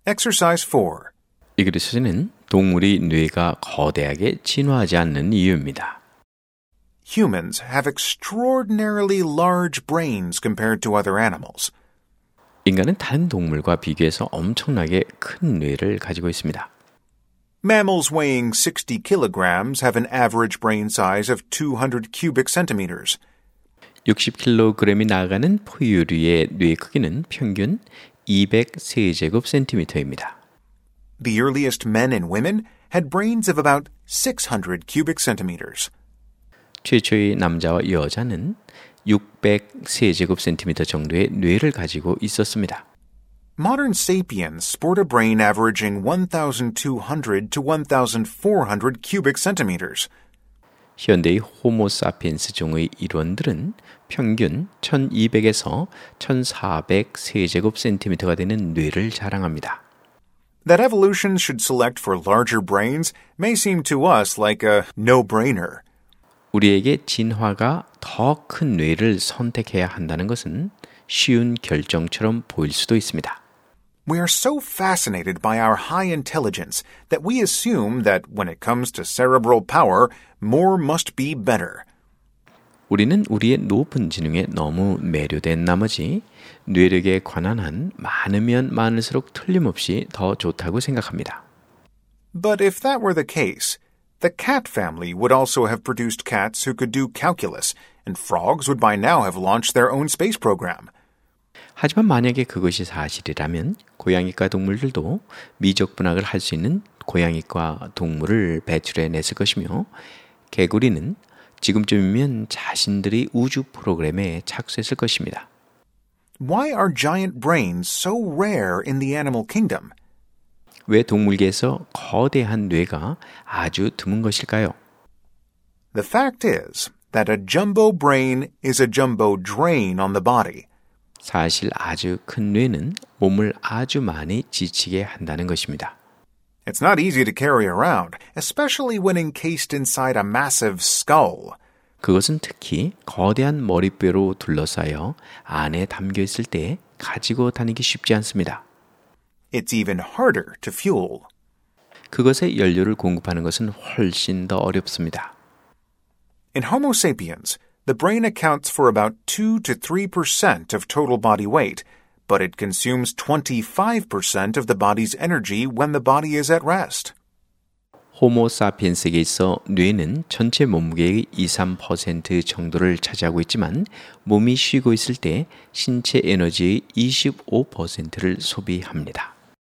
Exercise 4. 이 그릇에는 동물이 뇌가 거대하게 진화하지 않는 이유입니다. Humans have extraordinarily large brains compared to other animals. 인간은 다른 동물과 비교해서 엄청나게 큰 뇌를 가지고 있습니다. Mammals weighing 60 kilograms have an average brain size of 200 cubic centimeters. 60kg이 나가는 포유류의 뇌 크기는 평균 200세제곱센티미터입니다. The earliest men and women had brains of about 600 cubic centimeters. 최초의 남자와 여자는 600세제곱센티미터 정도의 뇌를 가지고 있었습니다. Modern sapiens sport a brain averaging 1,200 to 1,400 cubic centimeters. 현대의 호모사피엔스 종의 일원들은 평균 1200에서 1400세제곱센티미터가 되는 뇌를 자랑합니다. That evolution should select for larger brains may seem to us like a no-brainer. 우리에게 진화가 더 큰 뇌를 선택해야 한다는 것은 쉬운 결정처럼 보일 수도 있습니다. We are so fascinated by our high intelligence that we assume that when it comes to cerebral power, more must be better. 우리는 우리의 높은 지능에 너무 매료된 나머지 뇌력에 관한 한 많으면 많을수록 틀림없이 더 좋다고 생각합니다. But if that were the case, the cat family would also have produced cats who could do calculus, and frogs would by now have launched their own space program. 하지만 만약에 그것이 사실이라면 고양이과 동물들도 미적분학을 할 수 있는 고양이과 동물을 배출해냈을 것이며 개구리는 지금쯤이면 자신들이 우주 프로그램에 착수했을 것입니다. Why are giant brains so rare in the animal kingdom? 왜 동물계에서 거대한 뇌가 아주 드문 것일까요? The fact is that a jumbo brain is a jumbo drain on the body. 사실 아주 큰 뇌는 몸을 아주 많이 지치게 한다는 것입니다. It's not easy to carry around, especially when encased inside a massive skull. 그것은 특히 거대한 머리뼈로 둘러싸여 안에 담겨 있을 때 가지고 다니기 쉽지 않습니다. It's even harder to fuel. 그것에 연료를 공급하는 것은 훨씬 더 어렵습니다. In Homo sapiens, the brain accounts for about 2 to 3% of total body weight, but it consumes 25% of the body's energy when the body is at rest. 호모사피엔스에게 있어 뇌는 전체 몸무게의 2~3% 정도를 차지하고 있지만 몸이 쉬고 있을 때 신체 에너지의 25%를 소비합니다.